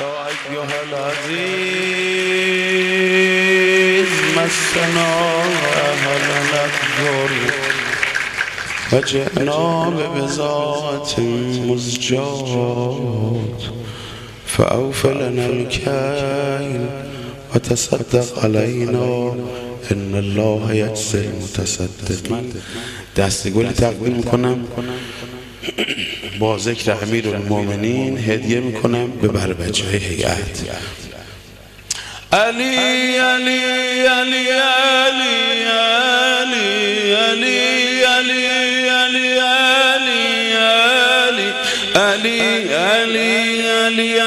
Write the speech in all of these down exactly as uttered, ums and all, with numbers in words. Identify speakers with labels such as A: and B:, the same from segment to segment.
A: يا أيها العزيز مسنا أهلنا الضر وجئنا ببضاعة مزجاة فأوف لنا الكيل وتصدق علينا إن الله يجزي المتصدقين. دستگل تقدیم میکنم با ذکر امیرالمومنین هدیه میکنم به بر بچه های هیئت. علی علی علی علی علی علی علی علی علی علی علی علی علی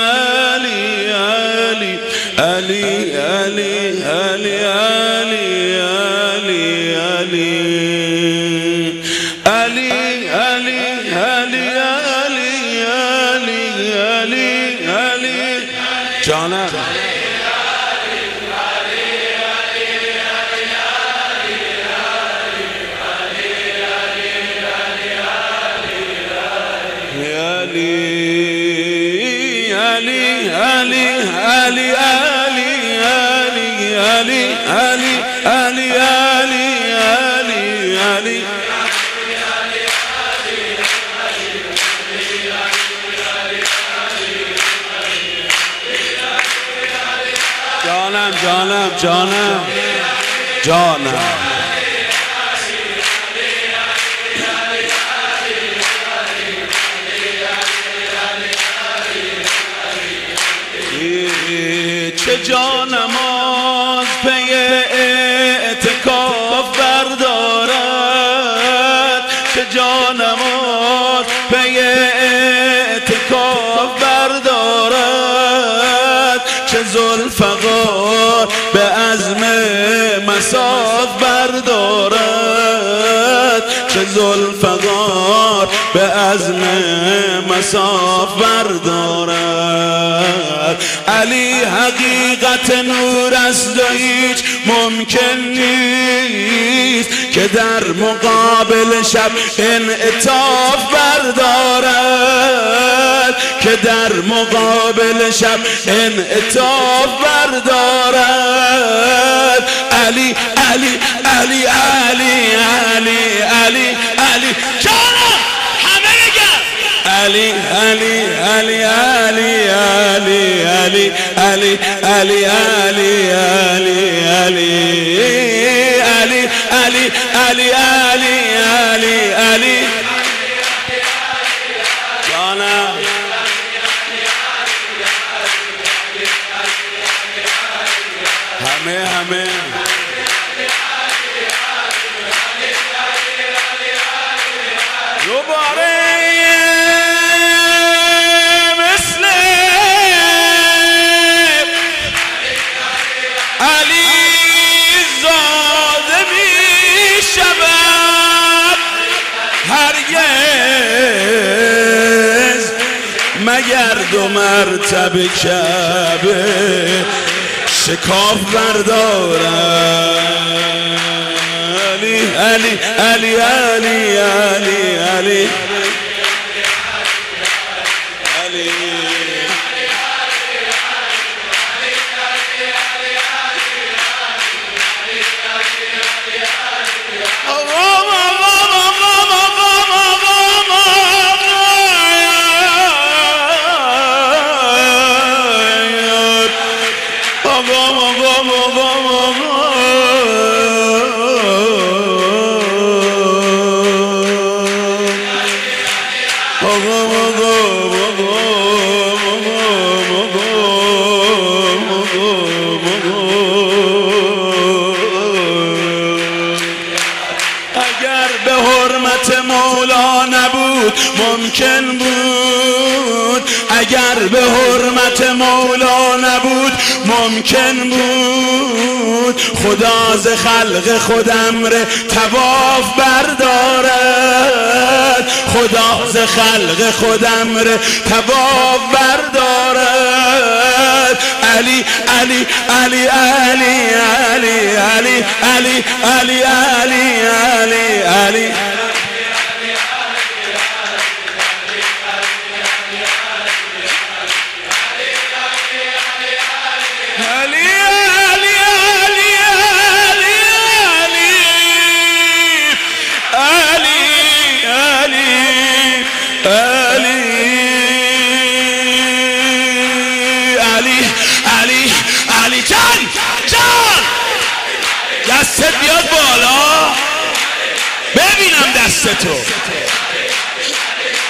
A: علی علی علی جانم جانم جانم جانم چه جانماز پی اعتکاف بردارد، چه جانماز پی اعتکاف بردارد، چه ذوالفقار به عزم مصاف بردارد، چه ذوالفقار به عزم مصاف بردارد. علی حقیقت نور است و هیچ ممکن نیست که در مقابل شب انعطاف بردارد، که در مقابل شب انعطاف بردارد. علی علی علی علی علی علی علی جانم همه بگم علی علی علی علی علی علی علی علی علی علی علی علی علی علی علی علی علی جانم همه همه دوباره مثل علی زاده می شود هرگز مگر دو مرتبه کعبه شکاف بردارد. علی علی علی علی علی علی اگر به حرمت مولا نبود ممکن بود، اگر به حرمت مولا نبود ممکن بود خدا ز خلق خود امر طواف بردارد، خدا ز خلق خود امر طواف بردارد. علی علی علی علی علی علی علی علی علی علی علی دستت بیاد بالا ببینم دستتو.